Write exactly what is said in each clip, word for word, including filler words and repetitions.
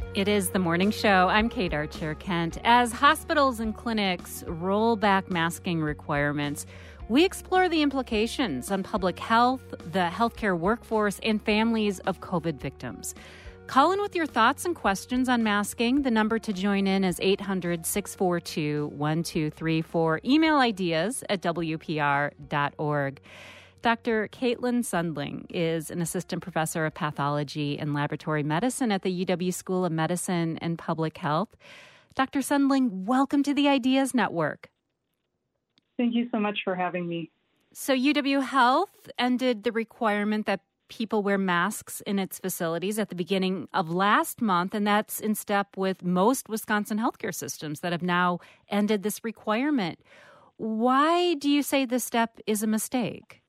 It is the morning show. I'm Kate Archer-Kent. As hospitals and clinics roll back masking requirements, we explore the implications on public health, the healthcare workforce, and families of COVID victims. Call in with your thoughts and questions on masking. The number to join in is eight hundred, six four two, one two three four. Email ideas at w p r dot org. Doctor Caitlin Sundling is an assistant professor of pathology and laboratory medicine at the U W School of Medicine and Public Health. Doctor Sundling, welcome to the Ideas Network. Thank you so much for having me. So U W Health ended the requirement that people wear masks in its facilities at the beginning of last month, and that's in step with most Wisconsin healthcare systems that have now ended this requirement. Why do you say this step is a mistake?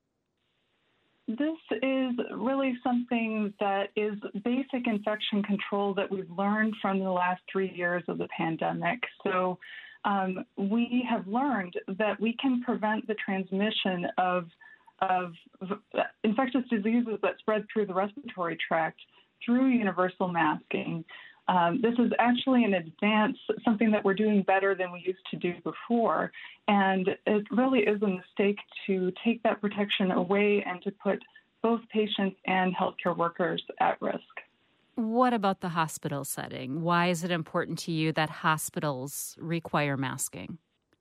This is really something that is basic infection control that we've learned from the last three years of the pandemic. So um, we have learned that we can prevent the transmission of, of infectious diseases that spread through the respiratory tract through universal masking. Um, this is actually an advance, something that we're doing better than we used to do before. And it really is a mistake to take that protection away and to put both patients and healthcare workers at risk. What about the hospital setting? Why is it important to you that hospitals require masking?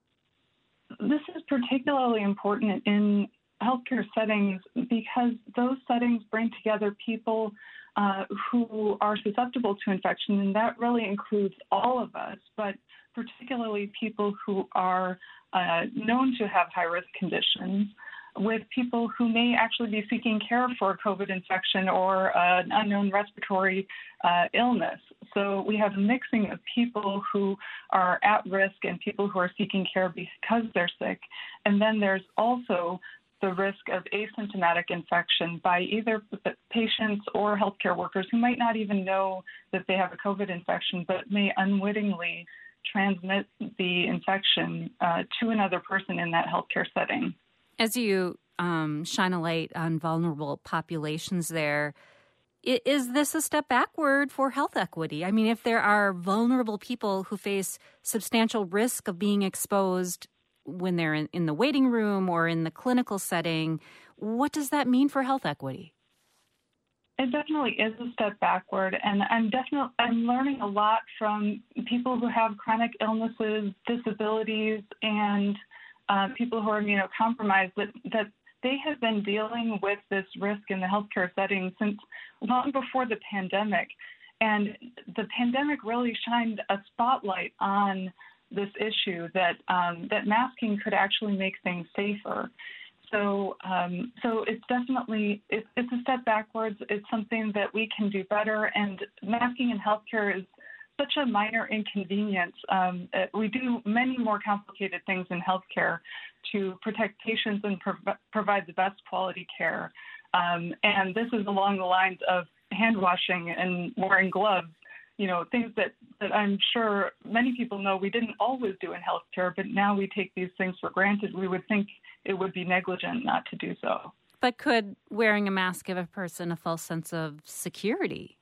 This is particularly important in healthcare settings because those settings bring together people Uh, who are susceptible to infection, and that really includes all of us, but particularly people who are uh, known to have high-risk conditions, with people who may actually be seeking care for a COVID infection or uh, an unknown respiratory uh, illness. So we have a mixing of people who are at risk and people who are seeking care because they're sick, and then there's also the risk of asymptomatic infection by either patients or healthcare workers who might not even know that they have a COVID infection, but may unwittingly transmit the infection uh, to another person in that healthcare setting. As you um, shine a light on vulnerable populations there, is this a step backward for health equity? I mean, if there are vulnerable people who face substantial risk of being exposed when they're in, in the waiting room or in the clinical setting, what does that mean for health equity? It definitely is a step backward, and I'm definitely I'm learning a lot from people who have chronic illnesses, disabilities, and uh, people who are immunocompromised that, that they have been dealing with this risk in the healthcare setting since long before the pandemic. And the pandemic really shined a spotlight on this issue that um, that masking could actually make things safer. So um, so it's definitely, it, it's a step backwards. It's something that we can do better. And masking in healthcare is such a minor inconvenience. Um, we do many more complicated things in healthcare to protect patients and prov- provide the best quality care. Um, and this is along the lines of hand washing and wearing gloves. You know, things that, that I'm sure many people know we didn't always do in healthcare, but now we take these things for granted. We would think it would be negligent not to do so. But could wearing a mask give a person a false sense of security?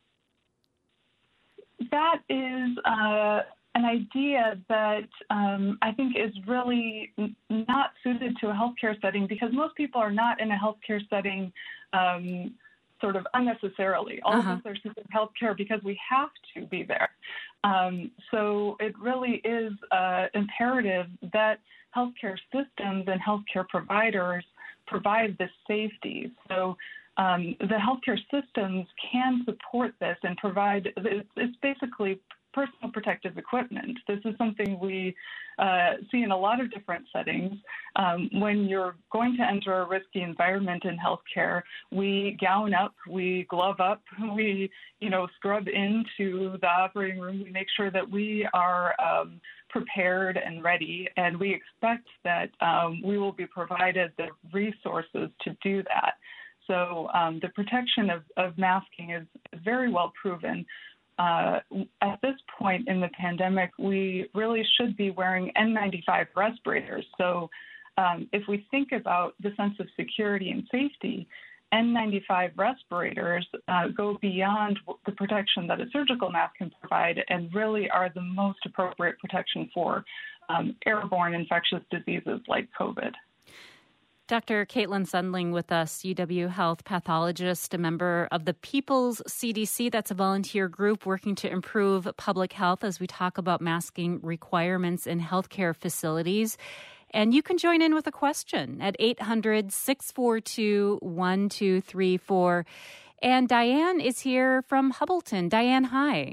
That is uh, an idea that um, I think is really n- not suited to a healthcare setting because most people are not in a healthcare setting um sort of unnecessarily. All uh-huh. of us are seeking healthcare because we have to be there. Um, so it really is uh, imperative that healthcare systems and healthcare providers provide this safety. So um, the healthcare systems can support this and provide, it's, it's basically personal protective equipment. This is something we uh, see in a lot of different settings. Um, when you're going to enter a risky environment in healthcare, we gown up, we glove up, we, you know, scrub into the operating room. We make sure that we are um, prepared and ready, and we expect that um, we will be provided the resources to do that. So um, the protection of, of masking is very well proven. Uh, at this point in the pandemic, we really should be wearing N ninety-five respirators. So um, if we think about the sense of security and safety, N ninety-five respirators uh, go beyond the protection that a surgical mask can provide and really are the most appropriate protection for um, airborne infectious diseases like COVID. Doctor Caitlin Sundling with us, U W Health pathologist, a member of the People's C D C. That's a volunteer group working to improve public health as we talk about masking requirements in healthcare facilities. And you can join in with a question at eight hundred, six four two, one two three four. And Diane is here from Hubbleton. Diane, hi.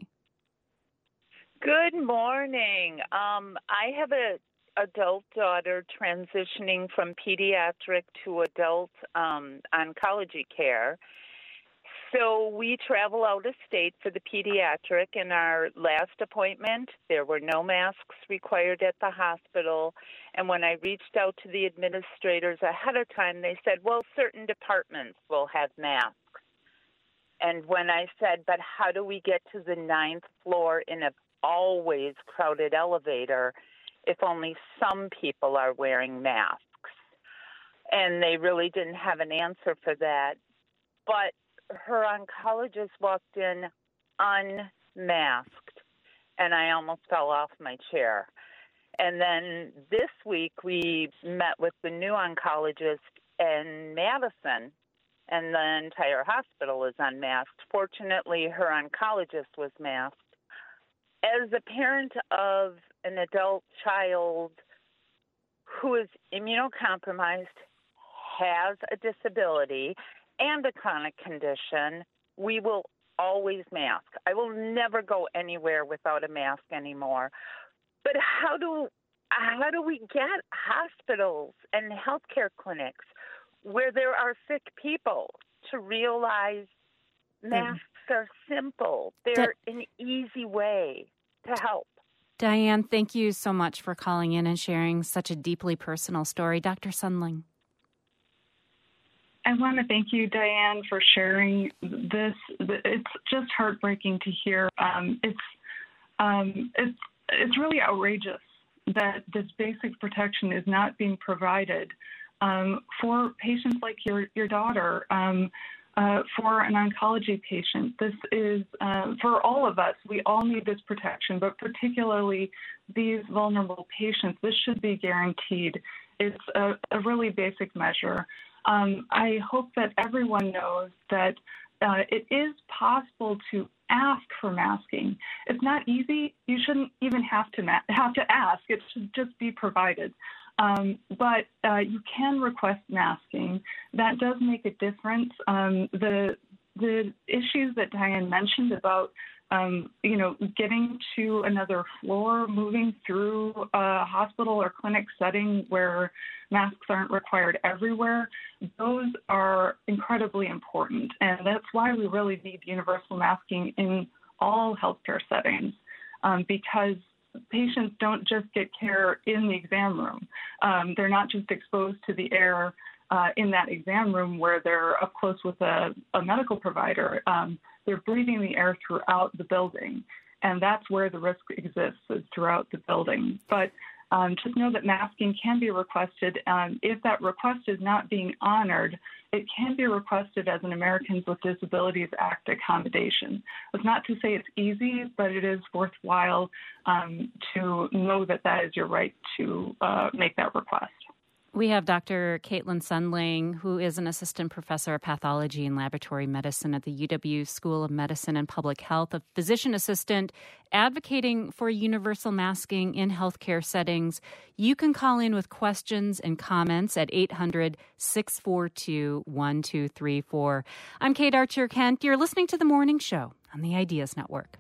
Good morning. Um, I have a adult daughter transitioning from pediatric to adult um, oncology care. So we travel out of state for the pediatric. In our last appointment, there were no masks required at the hospital. And when I reached out to the administrators ahead of time, they said, well, certain departments will have masks. And when I said, but how do we get to the ninth floor in an always crowded elevator if only some people are wearing masks? And they really didn't have an answer for that. But her oncologist walked in unmasked, and I almost fell off my chair. And then this week we met with the new oncologist in Madison, and the entire hospital is unmasked. Fortunately, her oncologist was masked. As a parent of an adult child who is immunocompromised, has a disability, and a chronic condition, we will always mask. I will never go anywhere without a mask anymore. But how do how do we get hospitals and healthcare clinics where there are sick people to realize masks mm. are simple? They're Di- an easy way to help. Diane, thank you so much for calling in and sharing such a deeply personal story. Doctor Sundling. I want to thank you, Diane, for sharing this. It's just heartbreaking to hear. Um, it's um, it's it's really outrageous that this basic protection is not being provided um, for patients like your your daughter, um, uh, for an oncology patient. This is uh, for all of us. We all need this protection, but particularly these vulnerable patients. This should be guaranteed. It's a, a really basic measure. Um, I hope that everyone knows that uh, it is possible to ask for masking. It's not easy. You shouldn't even have to ma- have to ask. It should just be provided. Um, but uh, you can request masking. That does make a difference. Um, the the issues that Diane mentioned about Um, you know, getting to another floor, moving through a hospital or clinic setting where masks aren't required everywhere, those are incredibly important. And that's why we really need universal masking in all healthcare settings, um, because patients don't just get care in the exam room. Um, they're not just exposed to the air uh, in that exam room where they're up close with a, a medical provider. Um, They're breathing the air throughout the building, and that's where the risk exists, is throughout the building. But um, just know that masking can be requested. Um, if that request is not being honored, it can be requested as an Americans with Disabilities Act accommodation. It's not to say it's easy, but it is worthwhile um, to know that that is your right to uh, make that request. We have Doctor Caitlin Sundling, who is an assistant professor of pathology and laboratory medicine at the U W School of Medicine and Public Health, a physician assistant advocating for universal masking in healthcare settings. You can call in with questions and comments at eight hundred, six four two, one two three four. I'm Kate Archer Kent. You're listening to The Morning Show on the Ideas Network.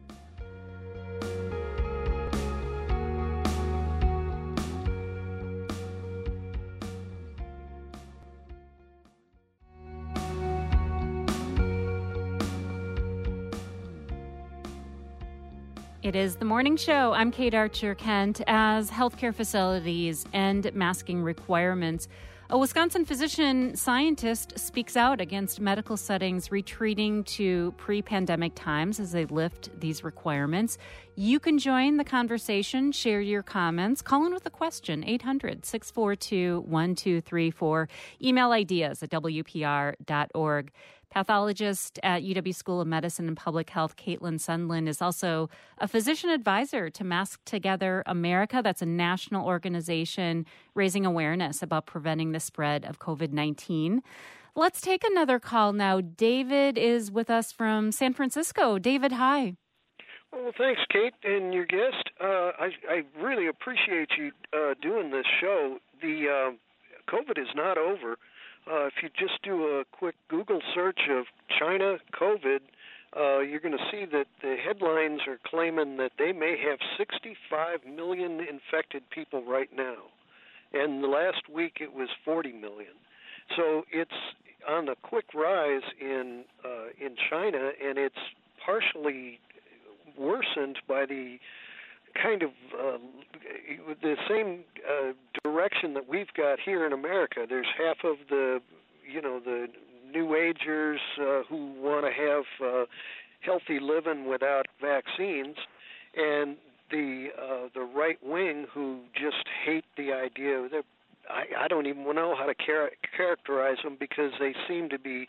It is The Morning Show. I'm Kate Archer Kent. As healthcare facilities end masking requirements, A Wisconsin physician scientist speaks out against medical settings retreating to pre-pandemic times as they lift these requirements. You can join the conversation, share your comments, call in with a question, eight hundred, six four two, one two three four, email ideas at w p r dot org. Pathologist at U W School of Medicine and Public Health, Caitlin Sundlin, is also a physician advisor to Mask Together America. That's a national organization raising awareness about preventing the spread of covid nineteen. Let's take another call now. David is with us from San Francisco. David, hi. Well, thanks, Kate, and your guest. Uh, I, I really appreciate you uh, doing this show. The uh, COVID is not over. Uh, if you just do a quick Google search of China COVID, uh, you're going to see that the headlines are claiming that they may have sixty-five million infected people right now. And the last week it was forty million. So it's on a quick rise in uh, in China, and it's partially worsened by the kind of uh, the same uh, direction that we've got here in America. There's half of the, you know, the New Agers uh, who want to have uh, healthy living without vaccines, and the uh, the right wing who just hate the idea. That I, I don't even know how to char- characterize them because they seem to be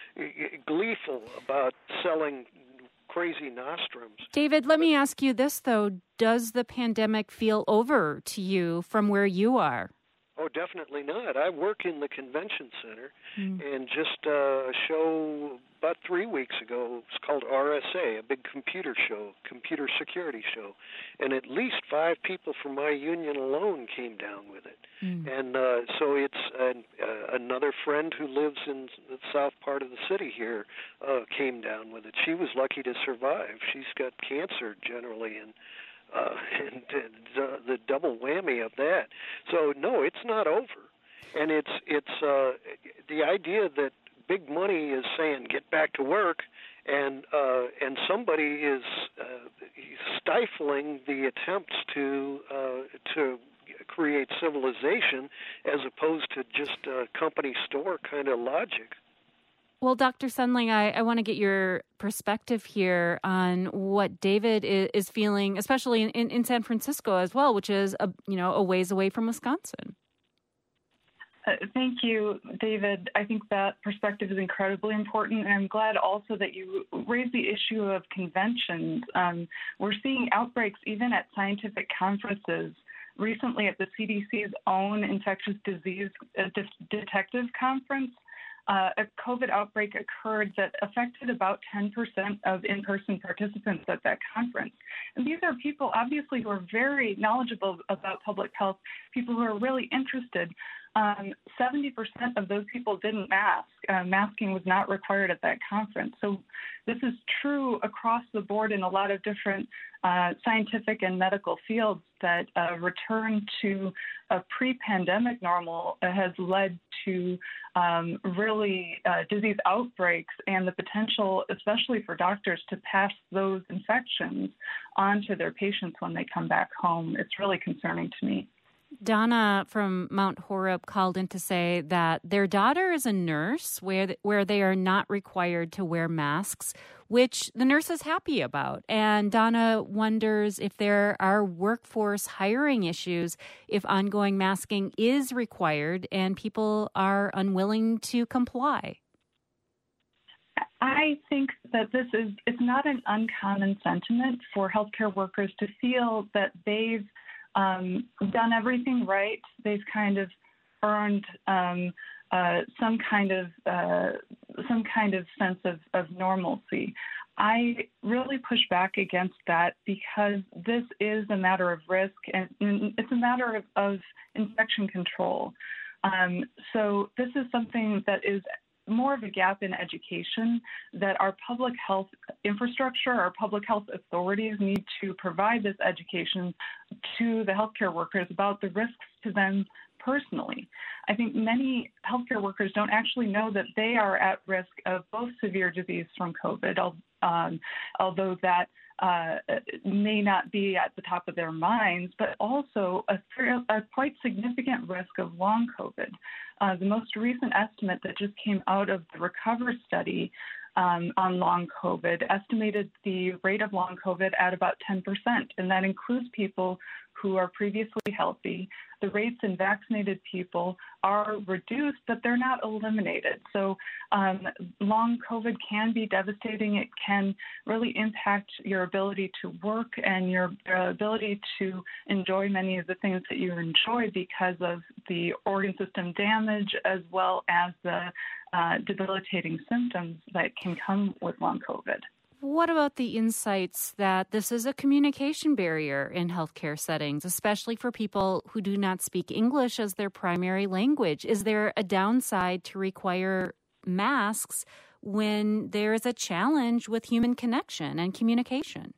gleeful about selling crazy nostrums. David, let me ask you this, though. Does the pandemic feel over to you from where you are? Oh, definitely not. I work in the convention center, mm. and just uh, a show about three weeks ago, it's called R S A, a big computer show, computer security show, and at least five people from my union alone came down with it. Mm. And uh, so it's an, uh, another friend who lives in the south part of the city here uh, came down with it. She was lucky to survive. She's got cancer generally, and Uh, and uh, the double whammy of that. So no, it's not over, and it's it's uh, the idea that big money is saying get back to work, and uh, and somebody is uh, stifling the attempts to uh, to create civilization as opposed to just uh, company store kind of logic. Well, Doctor Sundling, I, I want to get your perspective here on what David is, is feeling, especially in, in, in San Francisco as well, which is a, you know a ways away from Wisconsin. Uh, thank you, David. I think that perspective is incredibly important, and I'm glad also that you raised the issue of conventions. Um, we're seeing outbreaks even at scientific conferences. Recently, at the C D C's own infectious disease uh, de- detective conference, Uh, a COVID outbreak occurred that affected about ten percent of in-person participants at that conference. And these are people, obviously, who are very knowledgeable about public health, people who are really interested. Um, seventy percent of those people didn't mask. Uh, masking was not required at that conference. So this is true across the board in a lot of different uh, scientific and medical fields that uh, return to a pre-pandemic normal has led to um, really uh, disease outbreaks and the potential, especially for doctors, to pass those infections on to their patients when they come back home. It's really concerning to me. Donna from Mount Horeb called in to say that their daughter is a nurse where where they are not required to wear masks, which the nurse is happy about. And Donna wonders if there are workforce hiring issues if ongoing masking is required and people are unwilling to comply. I think that this is, it's not an uncommon sentiment for healthcare workers to feel that they've Um, done everything right. They've kind of earned um, uh, some kind of uh, some kind of sense of, of normalcy. I really push back against that because this is a matter of risk and, and it's a matter of, of infection control. Um, so this is something that is more of a gap in education that our public health infrastructure, our public health authorities need to provide this education to the healthcare workers about the risks to them personally. I think many healthcare workers don't actually know that they are at risk of both severe disease from COVID, um, although that uh, may not be at the top of their minds, but also a, a quite significant risk of long COVID. Uh, the most recent estimate that just came out of the RECOVER study um, on long COVID estimated the rate of long COVID at about ten percent, and that includes people who are previously healthy. The rates in vaccinated people are reduced, but they're not eliminated. So um, long COVID can be devastating. It can really impact your ability to work and your uh, ability to enjoy many of the things that you enjoy because of the organ system damage as well as the uh, debilitating symptoms that can come with long COVID. What about the insights that this is a communication barrier in healthcare settings, especially for people who do not speak English as their primary language? Is there a downside to require masks when there is a challenge with human connection and communication?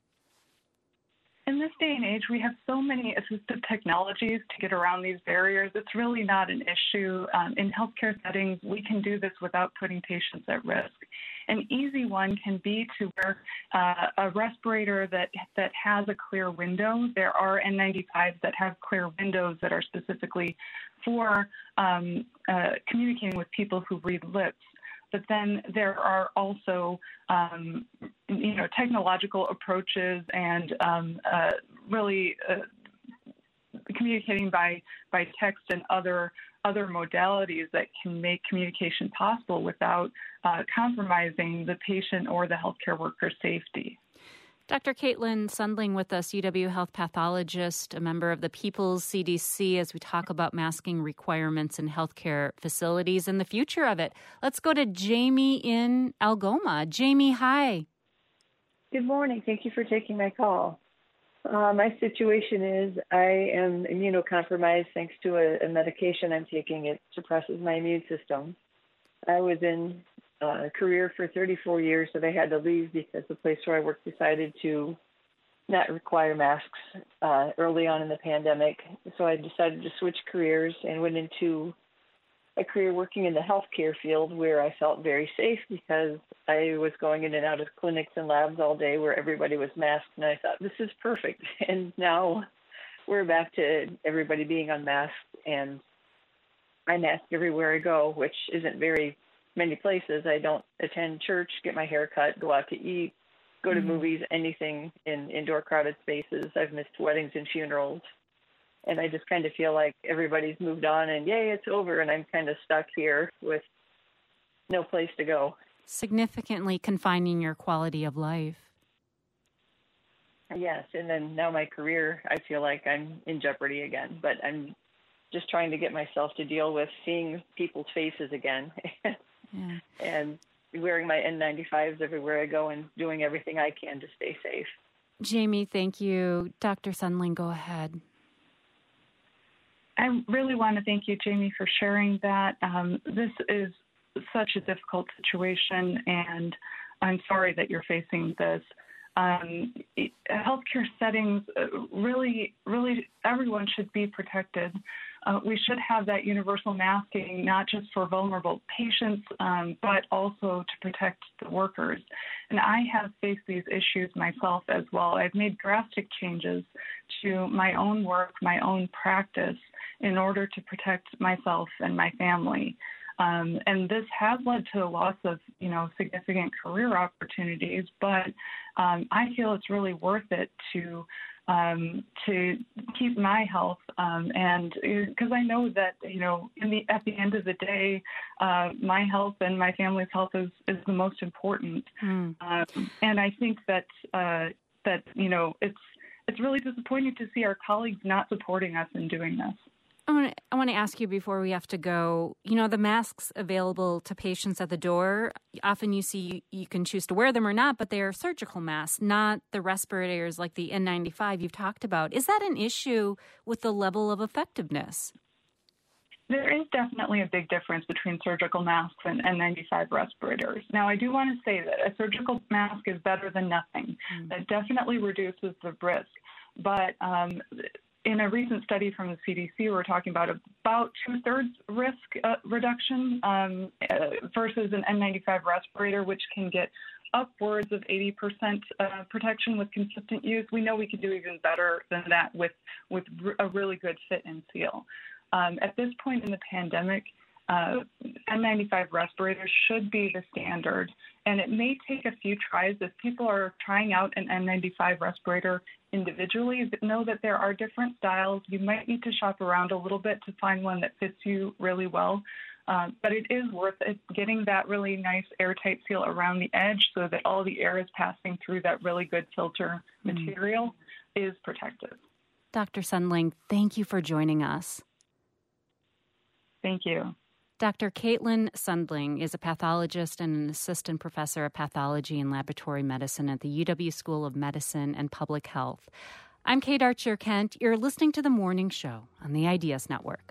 In this day and age, we have so many assistive technologies to get around these barriers. It's really not an issue. Um, in healthcare settings, we can do this without putting patients at risk. An easy one can be to wear uh, a respirator that, that has a clear window. There are N ninety-fives that have clear windows that are specifically for um, uh, communicating with people who read lips. But then there are also, um, you know, technological approaches and um, uh, really uh, communicating by by text and other other modalities that can make communication possible without uh, compromising the patient or the healthcare worker's safety. Doctor Caitlin Sundling with us, U W Health pathologist, a member of the People's C D C, as we talk about masking requirements in healthcare facilities and the future of it. Let's go to Jamie in Algoma. Jamie, hi. Good morning. Thank you for taking my call. Uh, my situation is I am immunocompromised thanks to a, a medication I'm taking. It suppresses my immune system. I was in a career for thirty-four years that I had to leave because the place where I worked decided to not require masks uh, early on in the pandemic. So I decided to switch careers and went into a career working in the healthcare field where I felt very safe because I was going in and out of clinics and labs all day where everybody was masked, and I thought, this is perfect. And now we're back to everybody being unmasked, and I mask everywhere I go, which isn't very many places. I don't attend church, get my hair cut, go out to eat, go to mm-hmm. movies, anything in indoor crowded spaces. I've missed weddings and funerals. And I just kind of feel like everybody's moved on and yay, it's over. And I'm kind of stuck here with no place to go. Significantly confining your quality of life. Yes. And then now my career, I feel like I'm in jeopardy again. But I'm just trying to get myself to deal with seeing people's faces again. Yeah. And wearing my N ninety-fives everywhere I go and doing everything I can to stay safe. Jamie, thank you. Doctor Sundling, go ahead. I really want to thank you, Jamie, for sharing that. Um, this is such a difficult situation, and I'm sorry that you're facing this. Um, healthcare settings, uh, really, really, everyone should be protected. Uh, we should have that universal masking, not just for vulnerable patients, um, but also to protect the workers. And I have faced these issues myself as well. I've made drastic changes to my own work, my own practice, in order to protect myself and my family. Um, and this has led to a loss of, you know, significant career opportunities, but um, I feel it's really worth it to um, to keep my health, um, and because I know that, you know, in the at the end of the day, uh, my health and my family's health is, is the most important. Mm. Um, and I think that uh, that you know it's it's really disappointing to see our colleagues not supporting us in doing this. I want to I want to ask you before we have to go, you know, the masks available to patients at the door, often you see you can choose to wear them or not, but they are surgical masks, not the respirators like the N ninety-five you've talked about. Is that an issue with the level of effectiveness? There is definitely a big difference between surgical masks and N ninety-five respirators. Now, I do want to say that a surgical mask is better than nothing. Mm. That definitely reduces the risk. But um, in a recent study from the C D C, we're talking about about two-thirds risk uh, reduction um, uh, versus an N ninety-five respirator, which can get upwards of eighty percent uh, protection with consistent use. We know we could do even better than that with, with a really good fit and seal. Um, at this point in the pandemic, uh, N ninety-five respirators should be the standard, and it may take a few tries. If people are trying out an N ninety-five respirator individually, know that there are different styles. You might need to shop around a little bit to find one that fits you really well. Um, but it is worth it getting that really nice airtight seal around the edge so that all the air is passing through that really good filter mm. material is protective. Doctor Sundling, thank you for joining us. Thank you. Doctor Caitlin Sundling is a pathologist and an assistant professor of pathology and laboratory medicine at the U W School of Medicine and Public Health. I'm Kate Archer-Kent. You're listening to The Morning Show on the Ideas Network.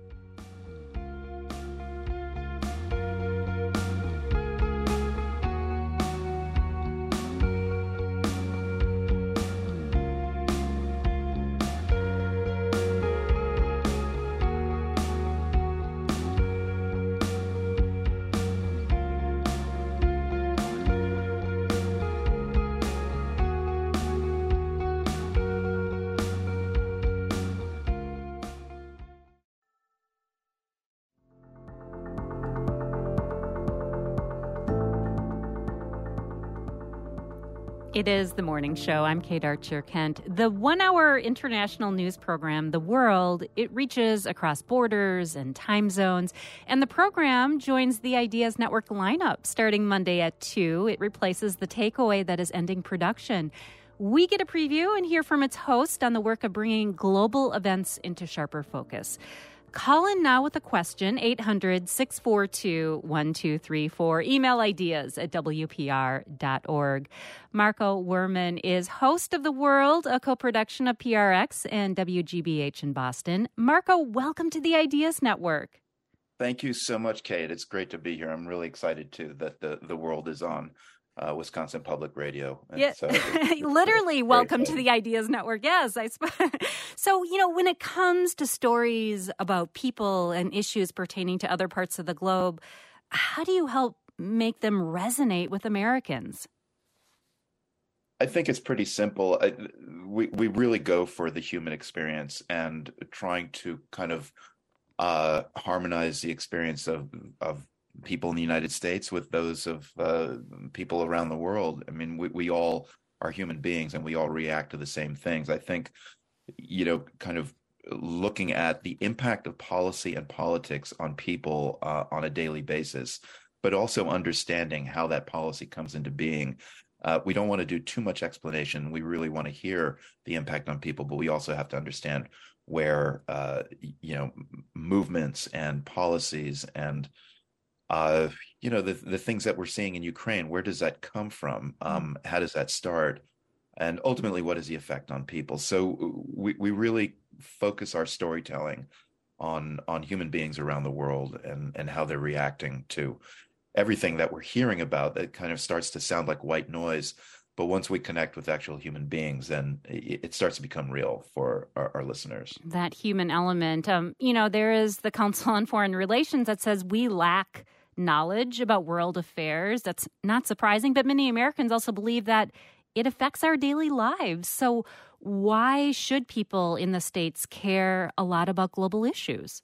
It is The Morning Show. I'm Kate Archer-Kent. The one-hour international news program, The World, it reaches across borders and time zones. And the program joins the Ideas Network lineup starting Monday at two. It replaces The Takeaway that is ending production. We get a preview and hear from its host on the work of bringing global events into sharper focus. Call in now with a question, eight hundred, six four two, one two three four. Email ideas at w p r dot org. Marco Werman is host of The World, a co-production of P R X and W G B H in Boston. Marco, welcome to the Ideas Network. Thank you so much, Kate. It's great to be here. I'm really excited, too, that the, the World is on Uh, Wisconsin Public Radio. And yeah, so it's, literally, it's welcome to the Ideas Network. Yes, I sp- so you know when it comes to stories about people and issues pertaining to other parts of the globe, how do you help make them resonate with Americans? I think it's pretty simple. I, we we really go for the human experience and trying to kind of uh, harmonize the experience of of. people in the United States with those of uh, people around the world. I mean, we, we all are human beings and we all react to the same things. I think, you know, kind of looking at the impact of policy and politics on people uh, on a daily basis, but also understanding how that policy comes into being. Uh, we don't want to do too much explanation. We really want to hear the impact on people, but we also have to understand where, uh, you know, movements and policies and Uh, you know, the the things that we're seeing in Ukraine, where does that come from? Um, how does that start? And ultimately, what is the effect on people? So we, we really focus our storytelling on on human beings around the world and, and how they're reacting to everything that we're hearing about that kind of starts to sound like white noise. But once we connect with actual human beings, then it, it starts to become real for our, our listeners. That human element. Um, you know, there is the Council on Foreign Relations that says we lack knowledge about world affairs. That's not surprising, but many Americans also believe that it affects our daily lives. So why should people in the States care a lot about global issues?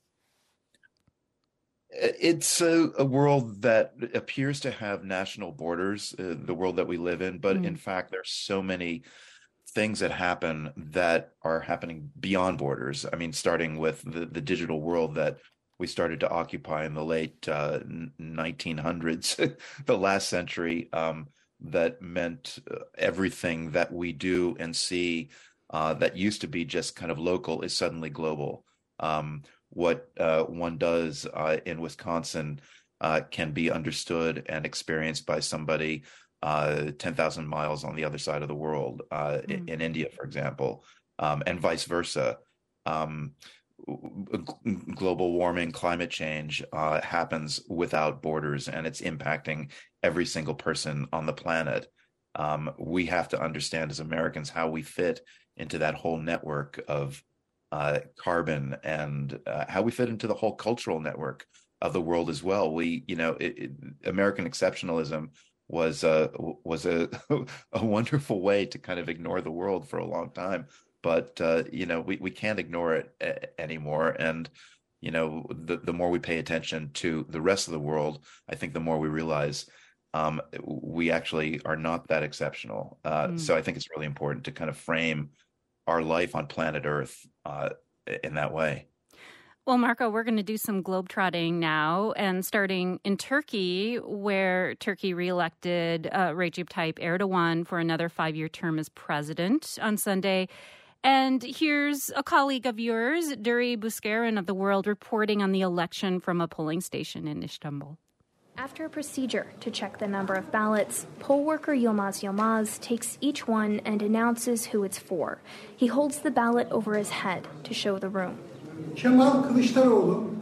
It's a, a world that appears to have national borders, uh, the world that we live in, but mm. in fact, there's so many things that happen that are happening beyond borders. I mean, starting with the, the digital world that we started to occupy in the late uh, nineteen hundreds, the last century, um, that meant everything that we do and see uh, that used to be just kind of local is suddenly global. Um, what uh, one does uh, in Wisconsin uh, can be understood and experienced by somebody uh, ten thousand miles on the other side of the world, uh, mm. in, in India, for example, um, and vice versa. Um, global warming, climate change uh, happens without borders, and it's impacting every single person on the planet. Um, we have to understand as Americans how we fit into that whole network of uh, carbon and uh, how we fit into the whole cultural network of the world as well. We, you know, it, it, American exceptionalism was a was a a wonderful way to kind of ignore the world for a long time. But uh, you know, we, we can't ignore it a- anymore. And you know, the the more we pay attention to the rest of the world, I think the more we realize um, we actually are not that exceptional. Uh, Mm. so I think it's really important to kind of frame our life on planet Earth uh, in that way. Well, Marco, we're going to do some globetrotting now, and starting in Turkey, where Turkey reelected uh, Recep Tayyip Erdogan for another five-year term as president on Sunday. And here's a colleague of yours, Duri Buskarin of The World, reporting on the election from a polling station in Istanbul. After a procedure to check the number of ballots, poll worker Yilmaz Yilmaz takes each one and announces who it's for. He holds the ballot over his head to show the room. Kemal Kılıçdaroğlu.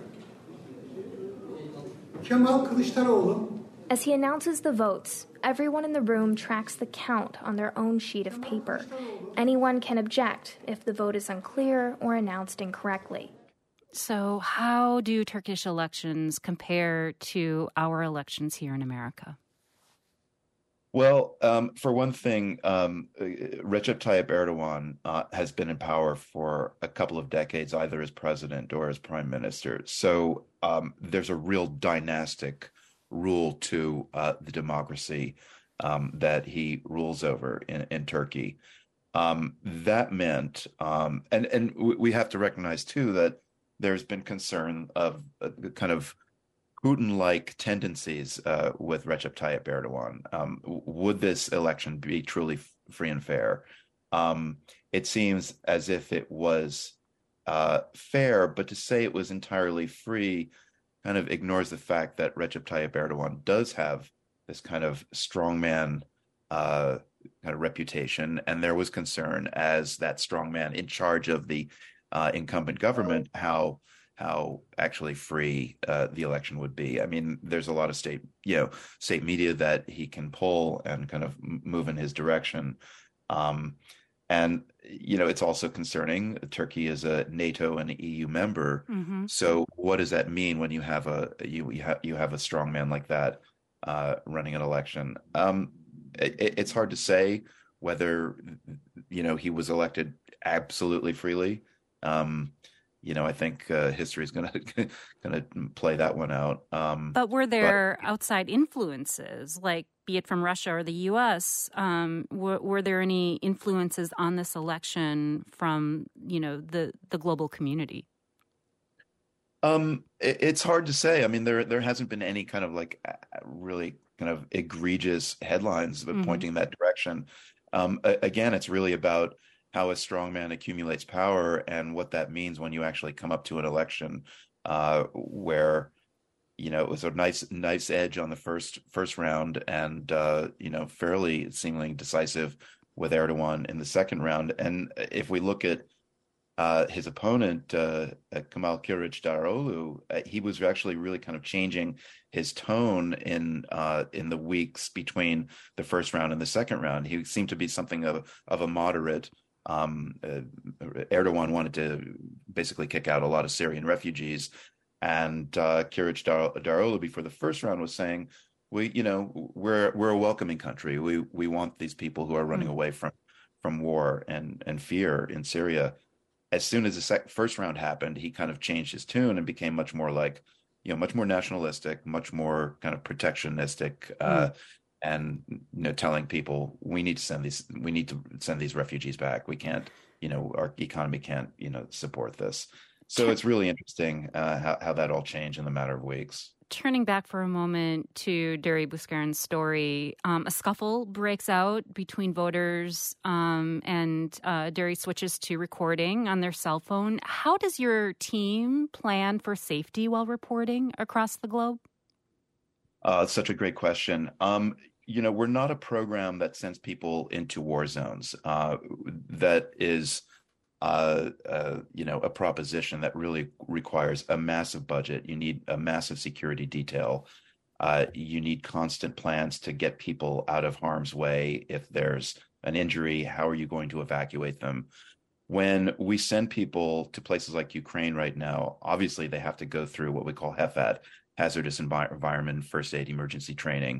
Kemal Kılıçdaroğlu. As he announces the votes, everyone in the room tracks the count on their own sheet of paper. Anyone can object if the vote is unclear or announced incorrectly. So how do Turkish elections compare to our elections here in America? Well, um, for one thing, um, Recep Tayyip Erdogan uh, has been in power for a couple of decades, either as president or as prime minister. So um, there's a real dynastic rule to uh, the democracy um, that he rules over in, in Turkey. Um, that meant, um, and, and we have to recognize, too, that there's been concern of uh, kind of Putin-like tendencies uh, with Recep Tayyip Erdogan. Um, would this election be truly f- free and fair? Um, it seems as if it was uh, fair, but to say it was entirely free kind of ignores the fact that Recep Tayyip Erdogan does have this kind of strongman uh, kind of reputation, and there was concern as that strongman in charge of the uh, incumbent government how how actually free uh, the election would be. I mean, there's a lot of state, you know, state media that he can pull and kind of move in his direction. Um, and, you know, it's also concerning. Turkey is a NATO and E U member. Mm-hmm. So what does that mean when you have a you you have you have a strong man like that uh, running an election? Um, it, it's hard to say whether, you know, he was elected absolutely freely. Um, You know, I think uh, history is going to going to play that one out. Um, but were there but, outside influences, like be it from Russia or the U S? Um, were, were there any influences on this election from, you know, the the global community? Um, it, it's hard to say. I mean, there there hasn't been any kind of like really kind of egregious headlines mm-hmm. pointing in that direction. Um, again, it's really about how a strong man accumulates power and what that means when you actually come up to an election uh, where, you know, it was a nice, nice edge on the first first round and, uh, you know, fairly seemingly decisive with Erdogan in the second round. And if we look at uh, his opponent, uh, Kemal Kılıçdaroğlu, uh, he was actually really kind of changing his tone in uh, in the weeks between the first round and the second round. He seemed to be something of, of a moderate. Um, uh, Erdogan wanted to basically kick out a lot of Syrian refugees, and uh, Kılıçdaroğlu before the first round was saying, "We, you know, we're we're a welcoming country. We we want these people who are running away from from war and and fear in Syria." As soon as the sec- first round happened, he kind of changed his tune and became much more like, you know, much more nationalistic, much more kind of protectionistic. Uh, mm. And, you know, telling people we need to send these, we need to send these refugees back. We can't, you know, our economy can't, you know, support this. So it's really interesting uh, how, how that all changed in the matter of weeks. Turning back for a moment to Duri Buskarin's story, um, a scuffle breaks out between voters um, and uh, Duri switches to recording on their cell phone. How does your team plan for safety while reporting across the globe? Uh, it's such a great question. Um, you know, we're not a program that sends people into war zones. Uh, that is, uh, uh, you know, a proposition that really requires a massive budget. You need a massive security detail. Uh, you need constant plans to get people out of harm's way. If there's an injury, how are you going to evacuate them? When we send people to places like Ukraine right now, obviously they have to go through what we call HEFAT, hazardous envi- environment, first aid, emergency training.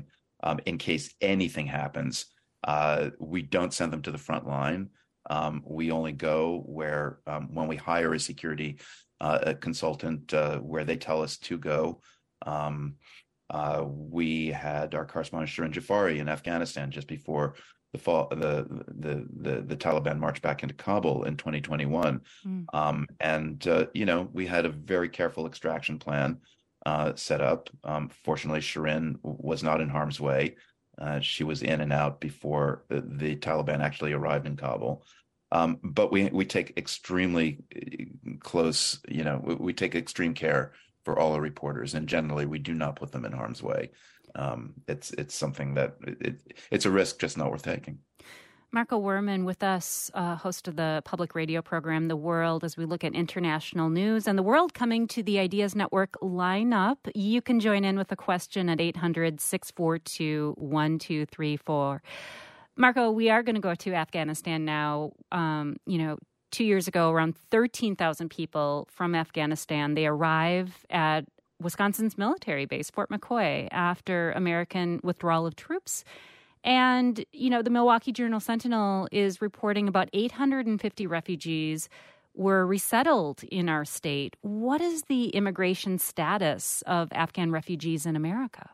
um, in case anything happens. Uh, we don't send them to the front line. Um, we only go where, um, when we hire a security uh, a consultant, uh, where they tell us to go. Um, uh, we had our correspondent Shirin Jafari in Afghanistan just before the fall, the the the, the Taliban marched back into Kabul in twenty twenty-one, mm. um, and uh, you know we had a very careful extraction plan uh, set up. Um, fortunately, Shirin was not in harm's way. Uh, she was in and out before the, the Taliban actually arrived in Kabul. Um, but we we take extremely close, you know, we, we take extreme care for all our reporters, and generally we do not put them in harm's way. Um, it's it's something that it, it's a risk just not worth taking. Marco Werman with us, uh, host of the public radio program The World, as we look at international news and the world coming to the Ideas Network lineup. You can join in with a question at eight hundred, six four two, one two three four. Marco, we are going to go to Afghanistan now. Um, you know, two years ago, around thirteen thousand people from Afghanistan, they arrive at Wisconsin's military base, Fort McCoy, after American withdrawal of troops. And, you know, the Milwaukee Journal-Sentinel is reporting about eight hundred fifty refugees were resettled in our state. What is the immigration status of Afghan refugees in America?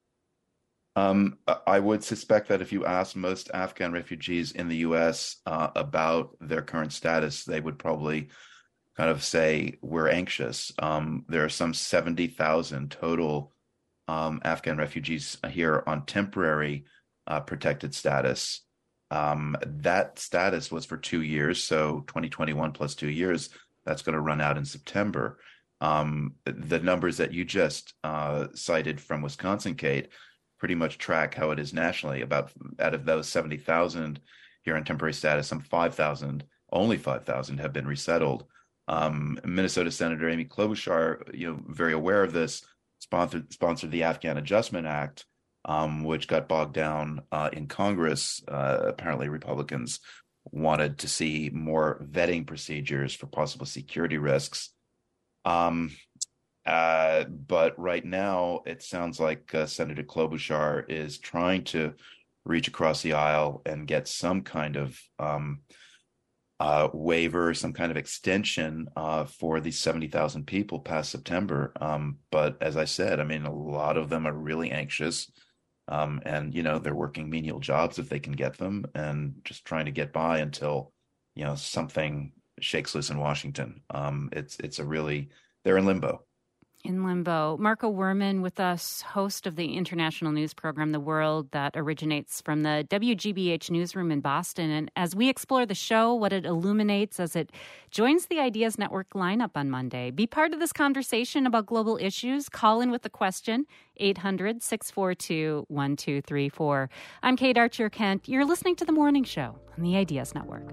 Um, I would suspect that if you ask most Afghan refugees in the U S uh, about their current status, they would probably kind of say, we're anxious. Um, there are some seventy thousand total um, Afghan refugees here on temporary uh, protected status. Um, that status was for two years, so twenty twenty-one plus two years, that's going to run out in September. Um, the numbers that you just uh, cited from Wisconsin, Kate, pretty much track how it is nationally. About out of those seventy thousand here on temporary status, some five thousand, only five thousand have been resettled. Um, Minnesota Senator Amy Klobuchar, you know, very aware of this, sponsored sponsored the Afghan Adjustment Act, um, which got bogged down uh, in Congress. Uh, apparently, Republicans wanted to see more vetting procedures for possible security risks. Um, uh, but right now, it sounds like uh, Senator Klobuchar is trying to reach across the aisle and get some kind of um, Uh, waiver, some kind of extension uh, for these seventy thousand people past September. Um, but as I said, I mean, a lot of them are really anxious. Um, and, you know, they're working menial jobs if they can get them and just trying to get by until, you know, something shakes loose in Washington. Um, it's it's a really, they're in limbo. In limbo. Marco Werman with us, host of the international news program, The World, that originates from the W G B H newsroom in Boston. And as we explore the show, what it illuminates as it joins the Ideas Network lineup on Monday. Be part of this conversation about global issues. Call in with a question, eight hundred, six four two, one two three four. I'm Kate Archer-Kent. You're listening to The Morning Show on the Ideas Network.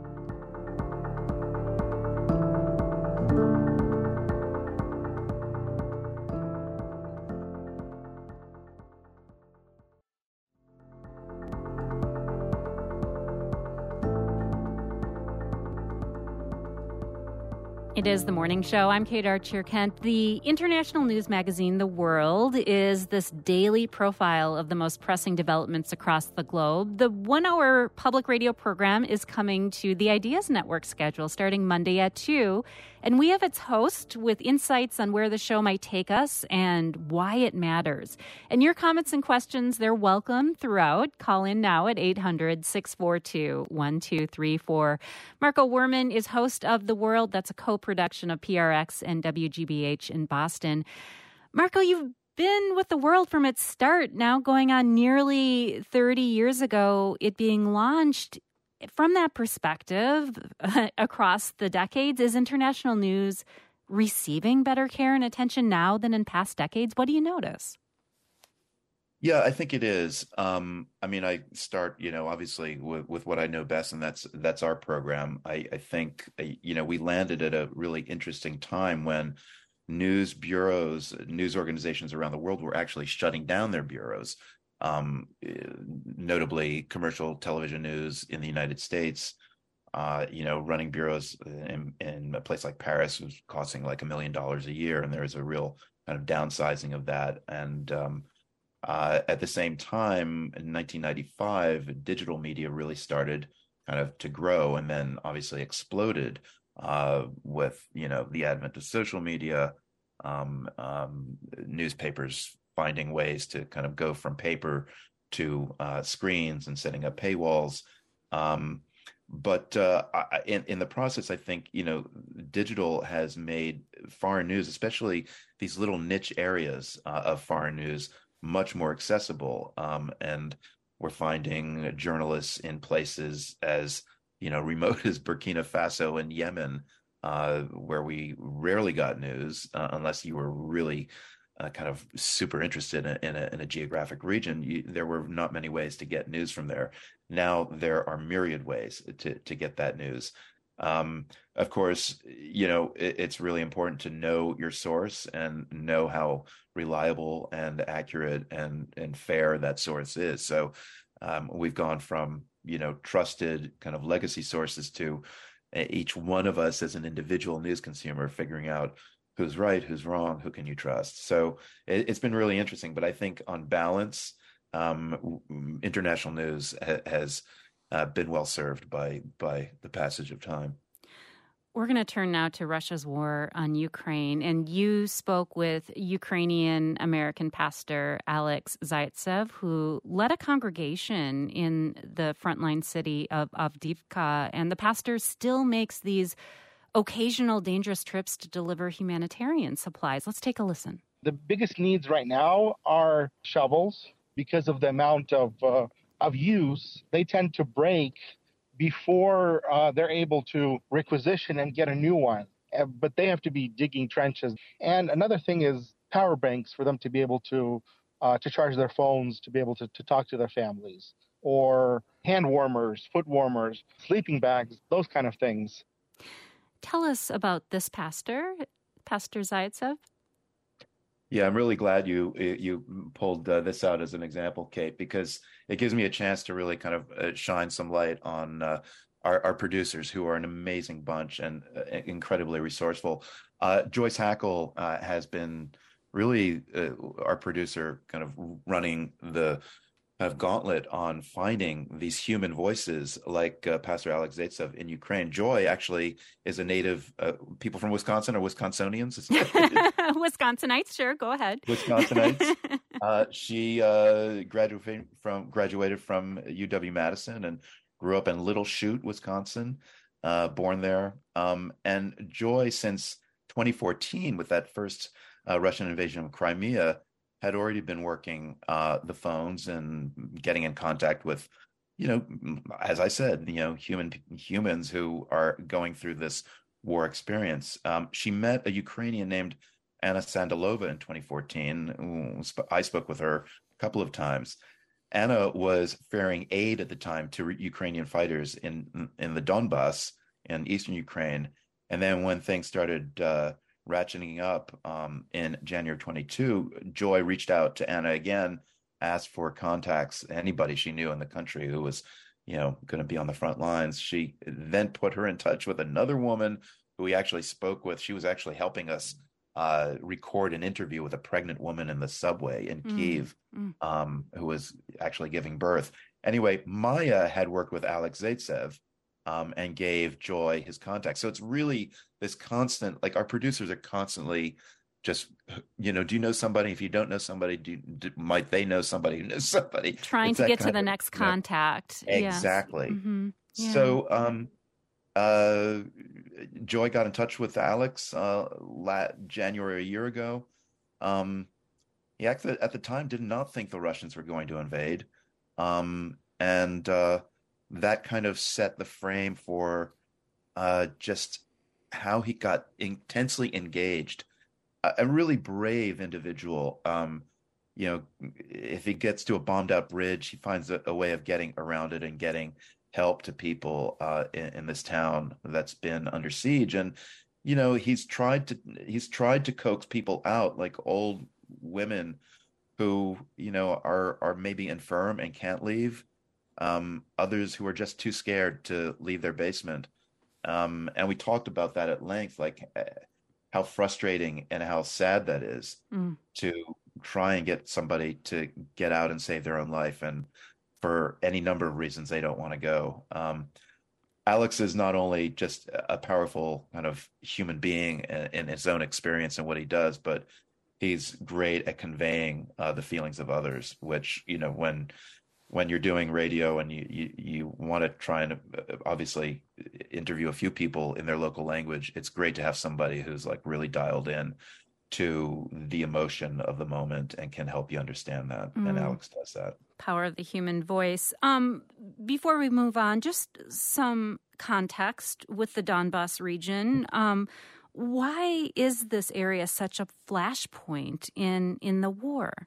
It is The Morning Show. I'm Kate Archer-Kent. The international news magazine, The World, is this daily profile of the most pressing developments across the globe. The one-hour public radio program is coming to the Ideas Network schedule starting Monday at two. And we have its host with insights on where the show might take us and why it matters. And your comments and questions, they're welcome throughout. Call in now at eight hundred, six four two, one two three four. Marco Werman is host of The World. That's a co-production of P R X and W G B H in Boston. Marco, you've been with The World from its start, now going on nearly thirty years ago, it being launched. From that perspective, uh, across the decades, is international news receiving better care and attention now than in past decades? What do you notice? Yeah, I think it is. Um, I mean, I start, you know, obviously with, with what I know best, and that's that's our program. I, I think, you know, we landed at a really interesting time when news bureaus, news organizations around the world were actually shutting down their bureaus. Um, notably commercial television news in the United States, uh, you know, running bureaus in, in a place like Paris was costing like a million dollars a year. And there's a real kind of downsizing of that. And um, Uh, at the same time, in nineteen ninety-five, digital media really started kind of to grow, and then obviously exploded uh, with, you know, the advent of social media, um, um, newspapers finding ways to kind of go from paper to uh, screens and setting up paywalls. Um, but uh, I, in in the process, I think, you know, digital has made foreign news, especially these little niche areas uh, of foreign news, much more accessible. Um, and we're finding journalists in places as, you know, remote as Burkina Faso and Yemen, uh, where we rarely got news uh, unless you were really uh, kind of super interested in, in, a, in a geographic region. You, there were not many ways to get news from there. Now there are myriad ways to, to get that news. Um, of course, you know, it, it's really important to know your source and know how reliable and accurate and, and fair that source is. So um, we've gone from, you know, trusted kind of legacy sources to each one of us as an individual news consumer figuring out who's right, who's wrong, who can you trust. So it, it's been really interesting. But I think on balance, um, international news ha- has uh, been well served by by the passage of time. We're going to turn now to Russia's war on Ukraine. And you spoke with Ukrainian American pastor Alex Zaitsev, who led a congregation in the frontline city of Avdiivka. And the pastor still makes these occasional dangerous trips to deliver humanitarian supplies. Let's take a listen. The biggest needs right now are shovels because of the amount of, uh, of use. They tend to break before uh, they're able to requisition and get a new one. Uh, but they have to be digging trenches. And another thing is power banks for them to be able to uh, to charge their phones, to be able to, to talk to their families, or hand warmers, foot warmers, sleeping bags, those kind of things. Tell us about this pastor, Pastor Zaitsev. Yeah, I'm really glad you you pulled uh, this out as an example, Kate, because it gives me a chance to really kind of uh, shine some light on uh, our, our producers, who are an amazing bunch and uh, incredibly resourceful. Uh, Joyce Hackle uh, has been really uh, our producer, kind of running the kind of gauntlet on finding these human voices like uh, Pastor Alex Zaitsev in Ukraine. Joy actually is a native, uh, people from Wisconsin or Wisconsinians. Wisconsinites, sure, go ahead. Wisconsinites. uh, she uh, graduated from graduated from U W-Madison and grew up in Little Chute, Wisconsin, uh, born there. Um, and Joy, since twenty fourteen, with that first uh, Russian invasion of Crimea, had already been working uh, the phones and getting in contact with, you know, as I said, you know, human humans who are going through this war experience. Um, she met a Ukrainian named Anna Sandalova in twenty fourteen. I spoke with her a couple of times. Anna was ferrying aid at the time to Ukrainian fighters in in the Donbass in eastern Ukraine. And then when things started uh, ratcheting up um, in January twenty-two, Joy reached out to Anna again, asked for contacts, anybody she knew in the country who was, you know, going to be on the front lines. She then put her in touch with another woman who we actually spoke with. She was actually helping us uh, record an interview with a pregnant woman in the subway in mm. Kyiv, mm. Um, who was actually giving birth. Anyway, Maya had worked with Alex Zaitsev um, and gave Joy his contact. So it's really this constant, like our producers are constantly just, you know, do you know somebody? If you don't know somebody, do, do might they know somebody who knows somebody? Trying it's to get to the of, next you know, contact. Exactly. Yes. Mm-hmm. Yeah. So um, uh, Joy got in touch with Alex uh, la- January a year ago. Um, he actually, at the time, did not think the Russians were going to invade. Um, and uh, that kind of set the frame for uh, just how he got intensely engaged. A really brave individual. Um, you know, if he gets to a bombed out bridge, he finds a, a way of getting around it and getting help to people uh, in, in this town that's been under siege. And, you know, he's tried to he's tried to coax people out, like old women who, you know, are are maybe infirm and can't leave. Um, others who are just too scared to leave their basement. Um, and we talked about that at length, like how frustrating and how sad that is mm. to try and get somebody to get out and save their own life, and for any number of reasons they don't want to go. Um, Alex is not only just a powerful kind of human being in, in his own experience and what he does, but he's great at conveying uh, the feelings of others, which, you know, when when you're doing radio and you, you, you want to try and obviously interview a few people in their local language, it's great to have somebody who's like really dialed in to the emotion of the moment and can help you understand that. Mm. And Alex does that. Power of the human voice. Um, before we move on, just some context with the Donbas region. Um, why is this area such a flashpoint in, in the war?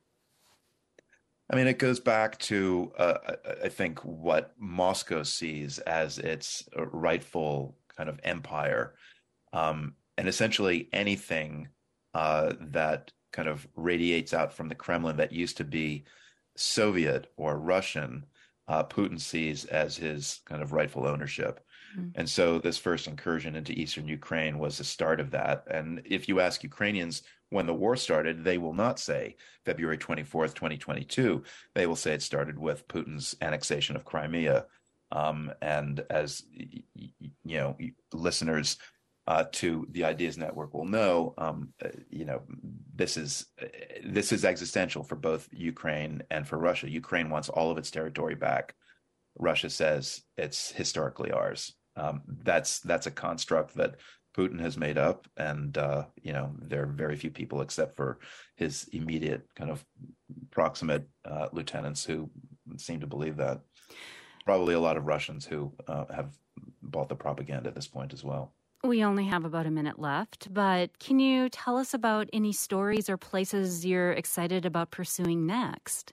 I mean, it goes back to, uh, I think, what Moscow sees as its rightful kind of empire. Um, and essentially anything uh, that kind of radiates out from the Kremlin that used to be Soviet or Russian, uh, Putin sees as his kind of rightful ownership. Mm. And so this first incursion into eastern Ukraine was the start of that. And if you ask Ukrainians when the war started, they will not say February twenty-fourth, twenty twenty-two. They will say it started with Putin's annexation of Crimea. Um, and as you know, listeners uh, to the Ideas Network will know, um, uh, you know, this is uh, this is existential for both Ukraine and for Russia. Ukraine wants all of its territory back. Russia says it's historically ours. Um, that's that's a construct that Putin has made up, and uh, you know, there are very few people except for his immediate kind of proximate uh, lieutenants who seem to believe that. Probably a lot of Russians who uh, have bought the propaganda at this point as well. We only have about a minute left, but can you tell us about any stories or places you're excited about pursuing next?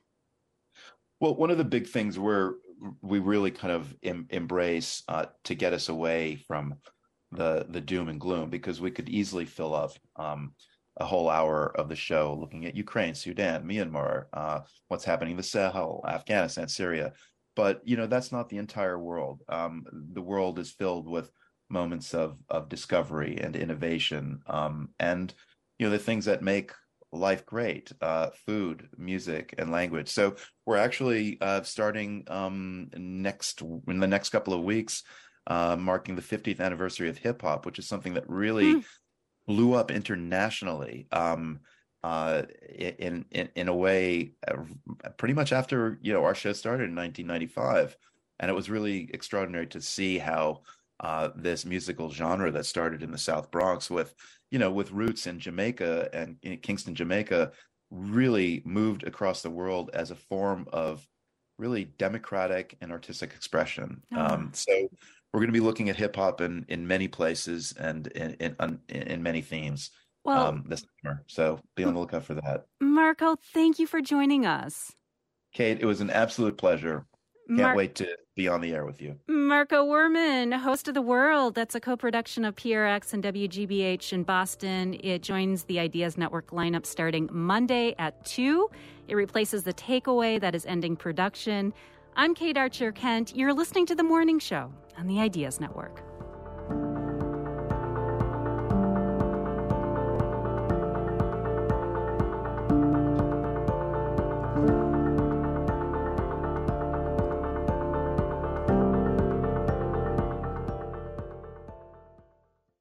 Well, one of the big things we're we really kind of em- embrace uh, to get us away from the the doom and gloom, because we could easily fill up um, a whole hour of the show looking at Ukraine, Sudan, Myanmar, uh, what's happening in the Sahel, Afghanistan, Syria. But, you know, that's not the entire world. Um, the world is filled with moments of of discovery and innovation, um, and, you know, the things that make life great, uh, food, music, and language. So we're actually uh, starting um, next in the next couple of weeks, uh, marking the fiftieth anniversary of hip hop, which is something that really mm. blew up internationally. Um, Uh, in, in in a way, uh, pretty much after, you know, our show started in nineteen ninety-five, and it was really extraordinary to see how uh, this musical genre that started in the South Bronx with, you know, with roots in Jamaica and in Kingston, Jamaica, really moved across the world as a form of really democratic and artistic expression. Oh. Um, so we're going to be looking at hip hop in in many places and in in, in, in many themes. Well, um, this summer. So be on the lookout for that. Marco, thank you for joining us. Kate, it was an absolute pleasure. Can't Mar- wait to be on the air with you. Marco Werman, host of The World. That's a co-production of P R X and W G B H in Boston. It joins the Ideas Network lineup starting Monday at two. It replaces The Takeaway that is ending production. I'm Kate Archer Kent. You're listening to The Morning Show on the Ideas Network.